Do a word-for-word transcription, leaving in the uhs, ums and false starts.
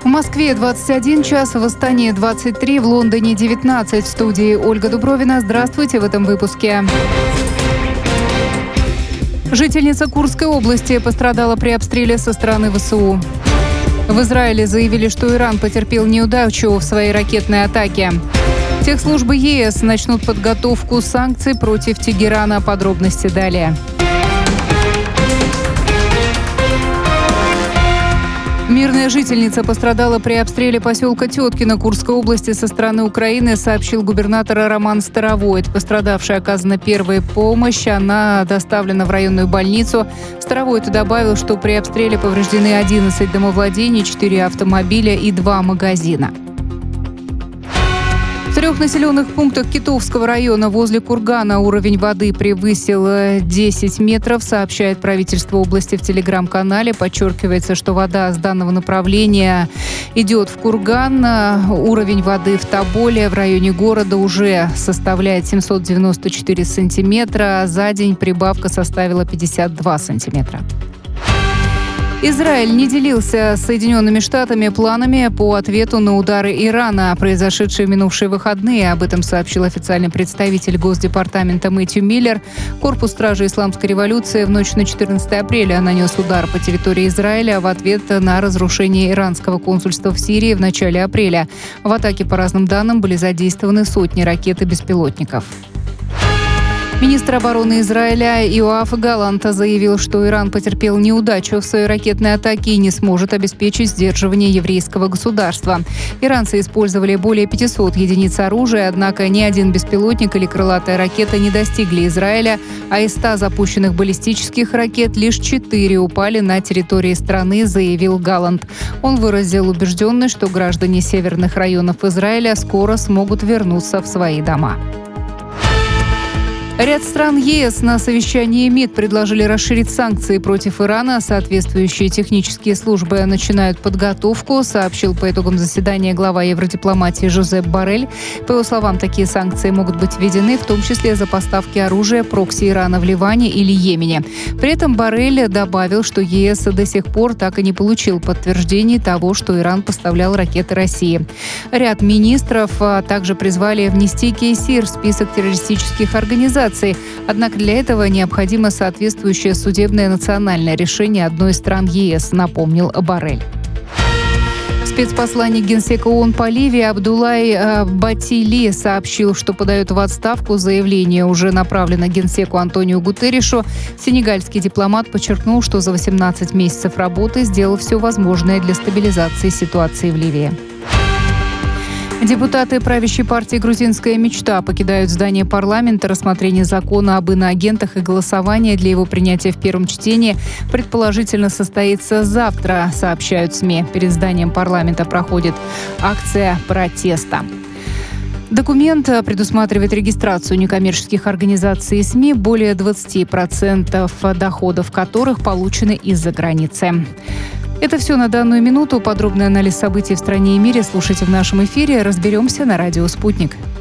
Москве двадцать один час, в Астане двадцать три, в Лондоне девятнадцать. В студии Ольга Дубровина. Здравствуйте в этом выпуске. Жительница Курской области пострадала при обстреле со стороны ВСУ. В Израиле заявили, что Иран потерпел неудачу в своей ракетной атаке. Техслужбы ЕС начнут подготовку санкций против Тегерана. Подробности далее. Мирная жительница пострадала при обстреле поселка Теткино Курской области со стороны Украины, сообщил губернатор Роман Старовойт. Пострадавшей оказана первая помощь. Она доставлена в районную больницу. Старовойт добавил, что при обстреле повреждены одиннадцать домовладений, четыре автомобиля и два магазина. В трех населенных пунктах Китовского района возле Кургана уровень воды превысил десять метров, сообщает правительство области в телеграм-канале. Подчеркивается, что вода с данного направления идет в Курган. Уровень воды в Тоболе в районе города уже составляет семьсот девяносто четыре сантиметра. За день прибавка составила пятьдесят два сантиметра. Израиль не делился с Соединенными Штатами планами по ответу на удары Ирана, произошедшие в минувшие выходные. Об этом сообщил официальный представитель Госдепартамента Мэтью Миллер. Корпус стражи Исламской революции в ночь на четырнадцатое апреля нанес удар по территории Израиля в ответ на разрушение иранского консульства в Сирии в начале апреля. В атаке, по разным данным, были задействованы сотни ракет и беспилотников. Министр обороны Израиля Йоав Галант заявил, что Иран потерпел неудачу в своей ракетной атаке и не сможет обеспечить сдерживание еврейского государства. Иранцы использовали более пятисот единиц оружия, однако ни один беспилотник или крылатая ракета не достигли Израиля, а из ста запущенных баллистических ракет лишь четыре упали на территории страны, заявил Галант. Он выразил убежденность, что граждане северных районов Израиля скоро смогут вернуться в свои дома. Ряд стран ЕС на совещании МИД предложили расширить санкции против Ирана. Соответствующие технические службы начинают подготовку, сообщил по итогам заседания глава евродипломатии Жозеп Боррель. По его словам, такие санкции могут быть введены, в том числе за поставки оружия прокси Ирана в Ливане или Йемене. При этом Боррель добавил, что ЕС до сих пор так и не получил подтверждений того, что Иран поставлял ракеты России. Ряд министров также призвали внести Кейсир в список террористических организаций. Однако для этого необходимо соответствующее судебное национальное решение одной из стран ЕС, напомнил Боррель. Спецпосланник Генсека ООН по Ливии Абдуллай Батили сообщил, что подает в отставку. Заявление уже направлено Генсеку Антониу Гутерришу. Сенегальский дипломат подчеркнул, что за восемнадцать месяцев работы сделал все возможное для стабилизации ситуации в Ливии. Депутаты правящей партии «Грузинская мечта» покидают здание парламента. Рассмотрение закона об иноагентах и голосование для его принятия в первом чтении предположительно состоится завтра, сообщают СМИ. Перед зданием парламента проходит акция протеста. Документ предусматривает регистрацию некоммерческих организаций и СМИ, более двадцать процентов доходов которых получены из-за границы. Это все на данную минуту. Подробный анализ событий в стране и мире слушайте в нашем эфире. Разберемся на радио «Спутник».